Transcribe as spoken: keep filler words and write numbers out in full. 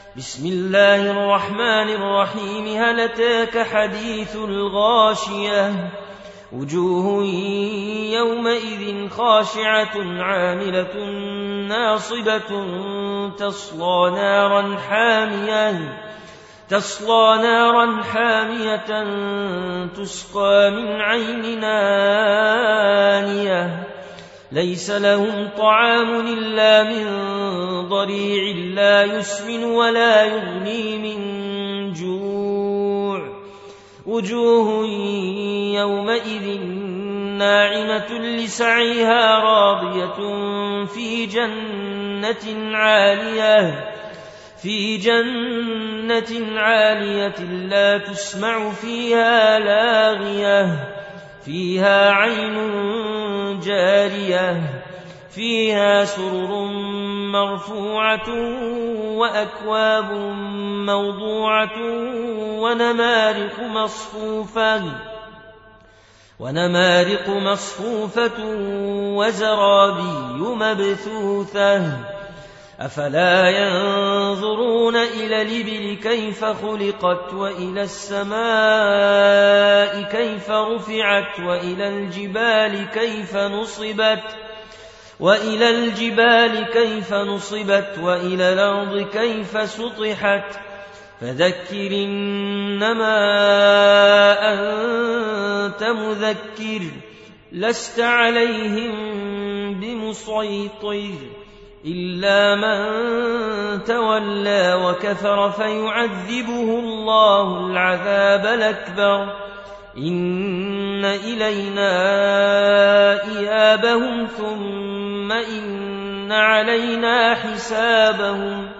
بسم الله الرحمن الرحيم. هل أتاك حديث الغاشية؟ وجوه يومئذ خاشعة عاملة ناصبة تصلى نارا حامية تصلى نارا حامية تسقى من عين آنية ليس لهم طعام إلا من ضريع لا يسمن ولا يغني من جوع. وجوه يومئذ ناعمة لسعيها راضية في جنة عالية في جنة عالية لا تسمع فيها لاغية فيها عين جارية فيها سرر مرفوعة وأكواب موضوعة ونمارق مصفوفة ونمارق مصفوفة وزرابي مبثوثة. أفلا ينظرون إلى الإبل كيف خلقت وإلى السماء كيف رفعت وإلى الجبال كيف نصبت وإلى الجبال كيف نصبت وإلى الأرض كيف سطحت. فذكر إنما أنت مذكر لست عليهم بمسيطر إلا من تولى وكفر فيعذبه الله العذاب الأكبر. إن إلينا إيابهم ثم إن علينا حسابهم.